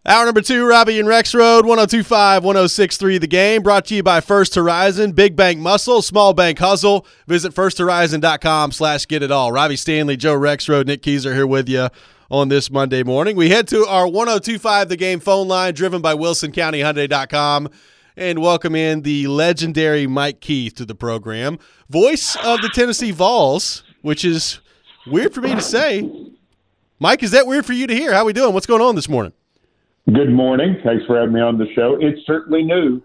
Hour number 2, Robbie and Rex Road, 102.5, 106.3 The Game, brought to you by First Horizon, Big Bank Muscle, Small Bank Hustle. Visit firsthorizon.com/getitall. Robbie Stanley, Joe Rexroad, Nick Keyser here with you on this Monday morning. We head to our 102.5 The Game phone line, driven by WilsonCountyHyundai.com, and welcome in the legendary Mike Keith to the program. Voice of the Tennessee Vols, which is weird for me to say. Mike, is that weird for you to hear? How we doing? What's going on this morning? Good morning. Thanks for having me on the show. It's certainly new.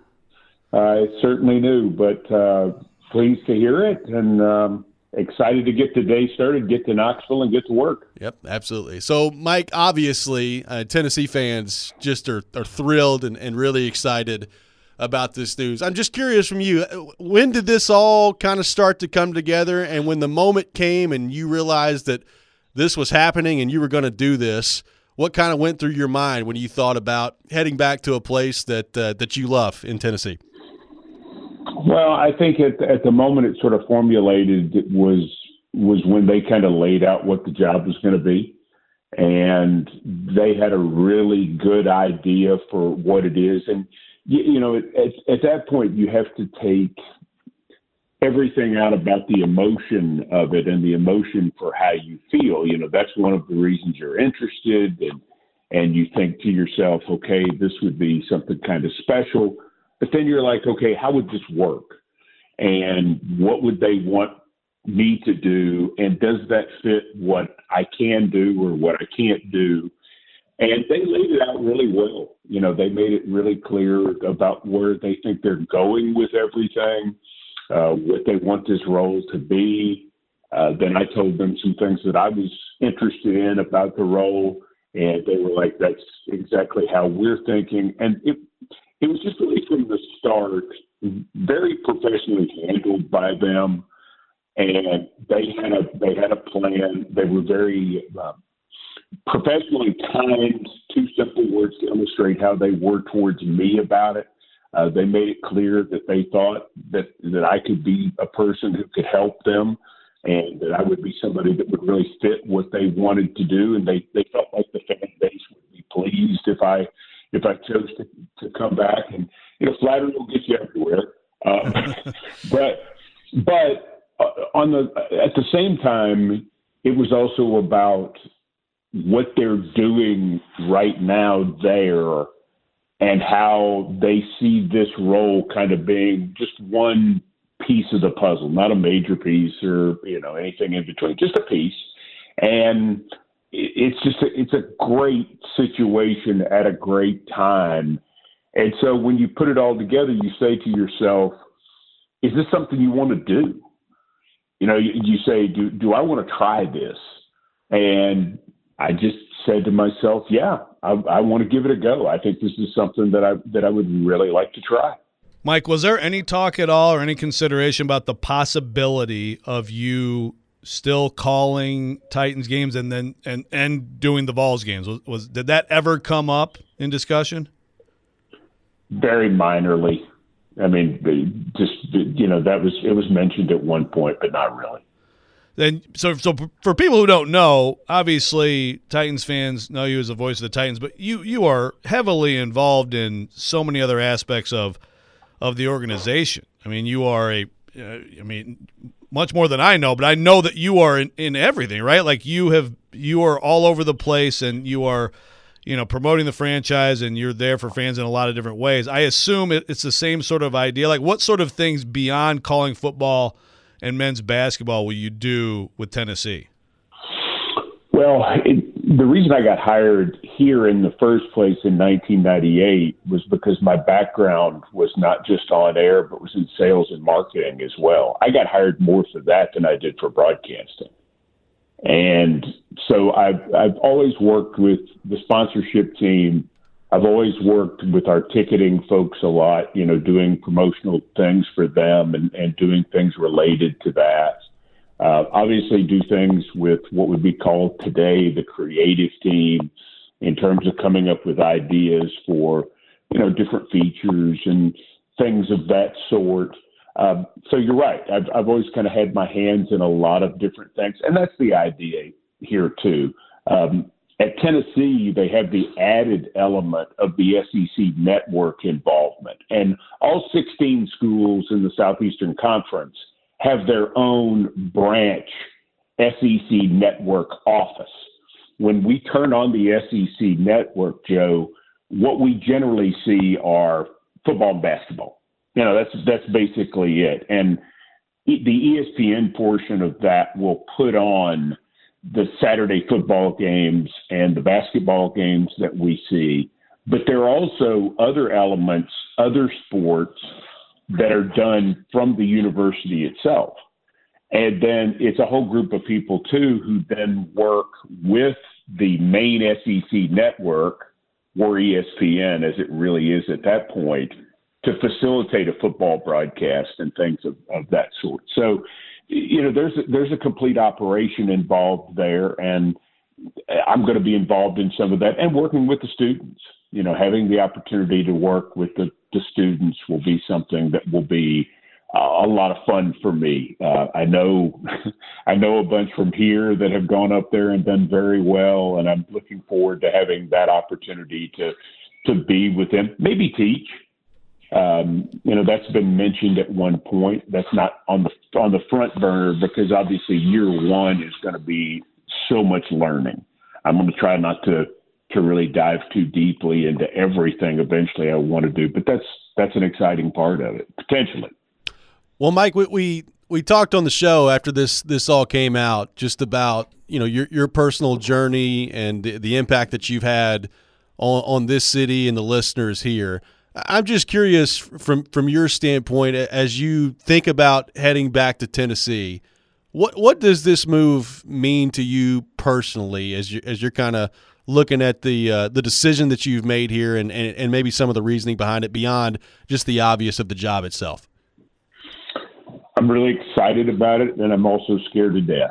But pleased to hear it and excited to get the day started, get to Knoxville, and get to work. Yep, absolutely. So, Mike, obviously, Tennessee fans just are thrilled and really excited about this news. I'm just curious from you, when did this all kind of start to come together? And when the moment came and you realized that this was happening and you were going to do this, what kind of went through your mind when you thought about heading back to a place that you love in Tennessee? Well, I think at the moment it sort of formulated was when they kind of laid out what the job was going to be. And they had a really good idea for what it is. And, you know, at that point you have to take everything out about the emotion of it and the emotion for how you feel. You know, that's one of the reasons you're interested, and you think to yourself, okay, this would be something kind of special. But then you're like, okay, how would this work? And what would they want me to do? And does that fit what I can do or what I can't do? And they laid it out really well. You know, they made it really clear about where they think they're going with everything. What they want this role to be. Then I told them some things that I was interested in about the role, and they were like, that's exactly how we're thinking. And it was just really from the start, very professionally handled by them, and they had a plan. They were very professionally timed, two simple words to illustrate how they were towards me about it. They made it clear that they thought that I could be a person who could help them and that I would be somebody that would really fit what they wanted to do. And they felt like the fan base would be pleased if I chose to come back. And, you know, flattery will get you everywhere. But at the same time, it was also about what they're doing right now there, and how they see this role kind of being just one piece of the puzzle, not a major piece or, you know, anything in between, just a piece. And it's a great situation at a great time. And so when you put it all together, you say to yourself, is this something you want to do? You know, you say, do I want to try this? And I just said to myself, yeah, I want to give it a go. I think this is something that I would really like to try. Mike, was there any talk at all or any consideration about the possibility of you still calling Titans games and then and doing the Vols games? Did that ever come up in discussion? Very minorly. I mean, it was mentioned at one point, but not really. Then, so for people who don't know, obviously Titans fans know you as the voice of the Titans, but you are heavily involved in so many other aspects of the organization. I mean, you are much more than I know, but I know that you are in everything, right? Like you are all over the place, and you are, you know, promoting the franchise, and you're there for fans in a lot of different ways. I assume it's the same sort of idea. Like, what sort of things beyond calling football and men's basketball will you do with Tennessee? Well, the reason I got hired here in the first place in 1998 was because my background was not just on air, but was in sales and marketing as well. I got hired more for that than I did for broadcasting. And so I've always worked with the sponsorship team. I've always worked with our ticketing folks a lot, you know, doing promotional things for them and doing things related to that. Obviously do things with what would be called today the creative team in terms of coming up with ideas for, you know, different features and things of that sort. So you're right. I've always kind of had my hands in a lot of different things. And that's the idea here too. At Tennessee, they have the added element of the SEC network involvement. And all 16 schools in the Southeastern Conference have their own branch SEC network office. When we turn on the SEC network, Joe, what we generally see are football and basketball. That's basically it. And the ESPN portion of that will put on the Saturday football games and the basketball games that we see. But there are also other elements, other sports that are done from the university itself. And then it's a whole group of people, too, who then work with the main SEC network, or ESPN, as it really is at that point, to facilitate a football broadcast and things of that sort. So, there's a complete operation involved there, and I'm going to be involved in some of that and working with the students. Having the opportunity to work with the students will be something that will be a lot of fun for me. I know a bunch from here that have gone up there and done very well, and I'm looking forward to having that opportunity to be with them, maybe teach. That's been mentioned at one point. That's not on the front burner because obviously year one is going to be so much learning. I'm going to try not to really dive too deeply into everything eventually I want to do, but that's an exciting part of it, potentially. Well, Mike, we talked on the show after this all came out just about your personal journey and the impact that you've had on this city and the listeners here. I'm just curious from your standpoint, as you think about heading back to Tennessee, what does this move mean to you personally as you're kind of looking at the decision that you've made here and maybe some of the reasoning behind it beyond just the obvious of the job itself? I'm really excited about it, and I'm also scared to death.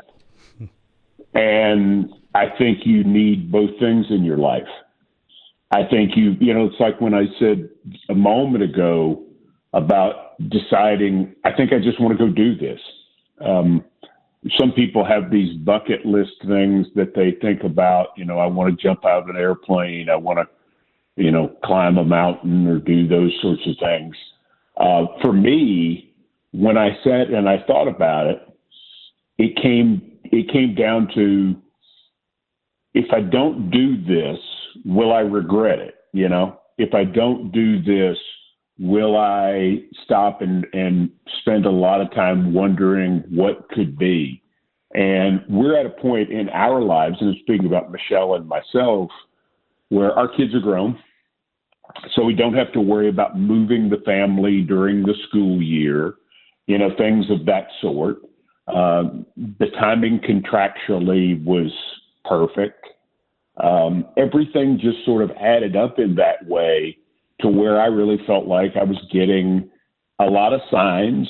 And I think you need both things in your life. I think it's like when I said a moment ago about deciding, I think I just want to go do this. Some people have these bucket list things that they think about, I want to jump out of an airplane. I want to, climb a mountain or do those sorts of things. For me, when I sat and I thought about it, it came down to, if I don't do this, will I regret it? If I don't do this, will I stop and spend a lot of time wondering what could be? And we're at a point in our lives, and I'm speaking about Michelle and myself, where our kids are grown. So we don't have to worry about moving the family during the school year, things of that sort. The timing contractually was perfect. Everything just sort of added up in that way to where I really felt like I was getting a lot of signs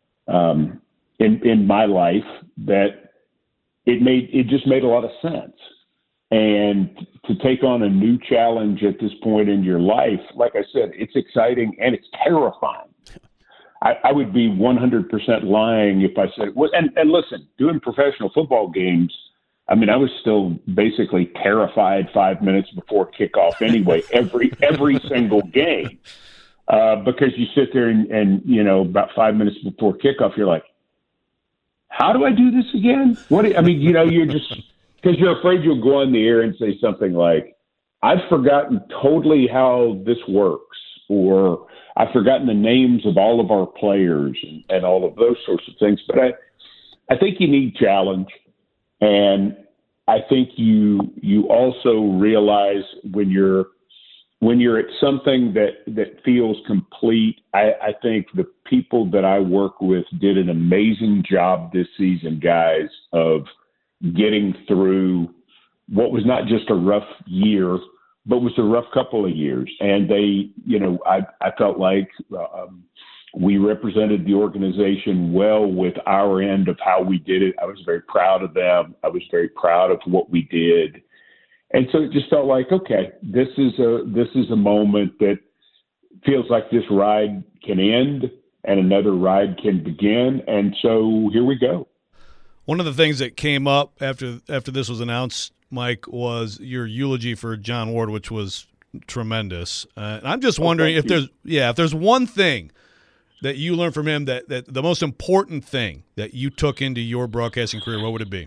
in my life that it just made a lot of sense. And to take on a new challenge at this point in your life, like I said, it's exciting and it's terrifying. I would be 100% lying if I said, and listen, doing professional football games, I mean, I was still basically terrified 5 minutes before kickoff anyway, every single game, because you sit there and about 5 minutes before kickoff, you're like, how do I do this again? You're just, because you're afraid you'll go on the air and say something like, I've forgotten totally how this works, or I've forgotten the names of all of our players and all of those sorts of things. But I think you need challenge. And I think you also realize when you're at something that feels complete, I think the people that I work with did an amazing job this season, guys, of getting through what was not just a rough year, but was a rough couple of years. And they, I felt like we represented the organization well with our end of how we did it. I was very proud of them. I was very proud of what we did. And so it just felt like, okay, this is a moment that feels like this ride can end and another ride can begin. And so here we go. One of the things that came up after this was announced Mike, was your eulogy for John Ward, which was tremendous. And I'm just wondering if there's one thing that you learned from him, that the most important thing that you took into your broadcasting career, what would it be?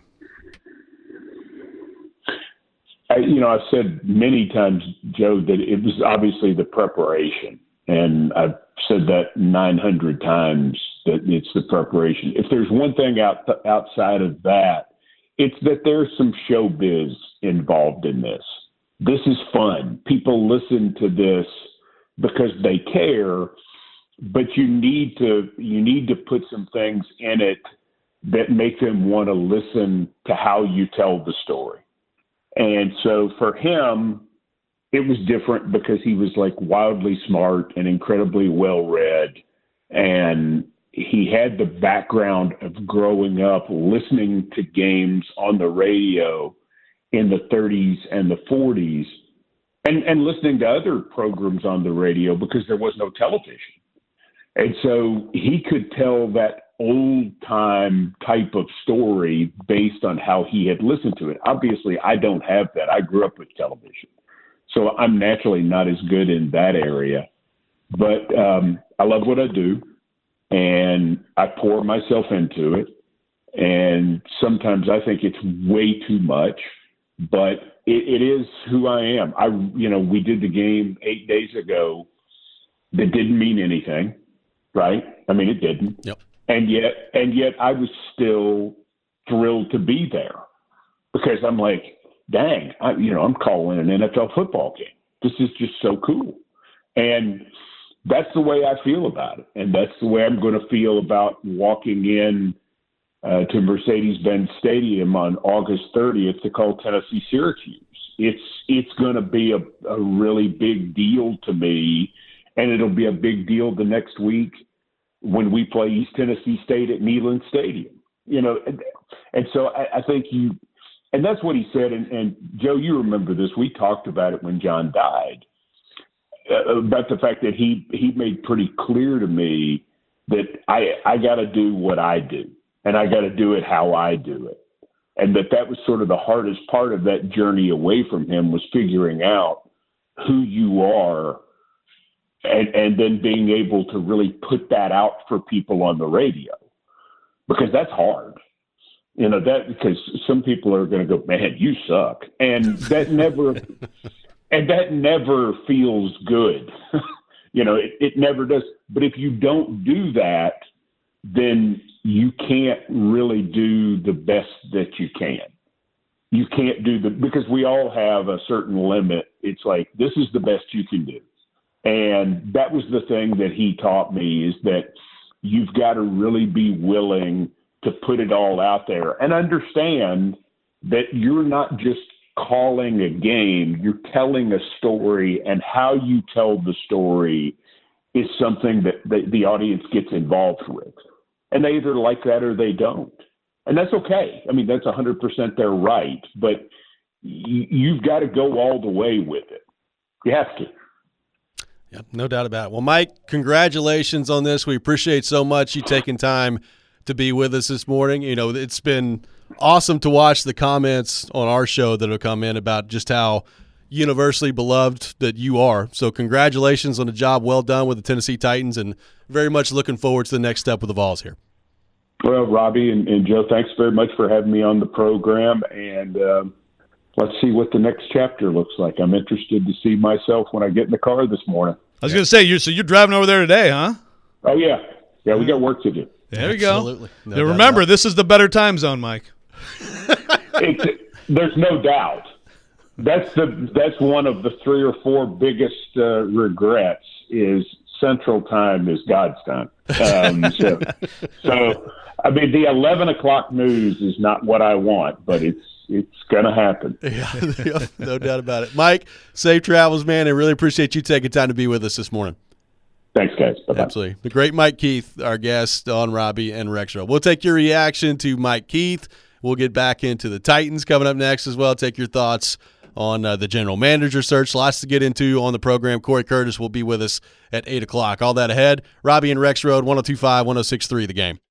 I've said many times, Joe, that it was obviously the preparation. And I've said that 900 times, that it's the preparation. If there's one thing outside of that, it's that there's some showbiz involved in this. This is fun. People listen to this because they care, but you need to put some things in it that make them want to listen to how you tell the story. And so for him, it was different because he was like wildly smart and incredibly well-read. And he had the background of growing up listening to games on the radio in the 30s and the 40s and listening to other programs on the radio because there was no television. And so he could tell that old-time type of story based on how he had listened to it. Obviously, I don't have that. I grew up with television. So I'm naturally not as good in that area. But I love what I do, and I pour myself into it. And sometimes I think it's way too much, but it is who I am. We did the game 8 days ago that didn't mean anything, right? I mean, it didn't. Yep. And yet I was still thrilled to be there because I'm like, dang, I'm calling an NFL football game. This is just so cool. And that's the way I feel about it. And that's the way I'm going to feel about walking in to Mercedes-Benz Stadium on August 30th to call Tennessee Syracuse. It's going to be a really big deal to me, and it'll be a big deal the next week when we play East Tennessee State at Neyland Stadium. And so I think and that's what he said. And Joe, you remember this. We talked about it when John died, about the fact that he made pretty clear to me that I got to do what I do, and I got to do it how I do it. And that was sort of the hardest part of that journey away from him, was figuring out who you are and then being able to really put that out for people on the radio, because that's hard. Because some people are going to go, man, you suck. And that never feels good. It never does. But if you don't do that, then you can't really do the best that you can. You can't because we all have a certain limit. It's like, this is the best you can do. And that was the thing that he taught me, is that you've got to really be willing to put it all out there and understand that you're not just calling a game, you're telling a story, and how you tell the story is something that the audience gets involved with. And they either like that or they don't. And that's okay. I mean, that's 100% their right, but you've got to go all the way with it. You have to. Yep, no doubt about it. Well, Mike, congratulations on this. We appreciate so much you taking time to be with us this morning. It's been awesome to watch the comments on our show that have come in about just how universally beloved that you are. So congratulations on the job well done with the Tennessee Titans, and very much looking forward to the next step with the Vols here. Well, Robbie and Joe, thanks very much for having me on the program, and let's see what the next chapter looks like. I'm interested to see myself when I get in the car this morning. I was going to say, you're driving over there today, huh? Oh, yeah. Yeah, we got work to do. There we go. Absolutely. Now, remember, this is the better time zone, Mike. There's no doubt. That's one of the 3 or 4 biggest regrets, is Central Time is God's time. So I mean, the 11 o'clock news is not what I want, but it's going to happen. Yeah, no doubt about it. Mike, safe travels, man. I really appreciate you taking time to be with us this morning. Thanks, guys. Bye-bye. Absolutely. The great Mike Keith, our guest on Robbie and Rexroad. We'll take your reaction to Mike Keith. We'll get back into the Titans coming up next as well. Take your thoughts on the general manager search. Lots to get into on the program. Corey Curtis will be with us at 8 o'clock. All that ahead. Robbie and Rexroad, 102.5, 106.3 The Game.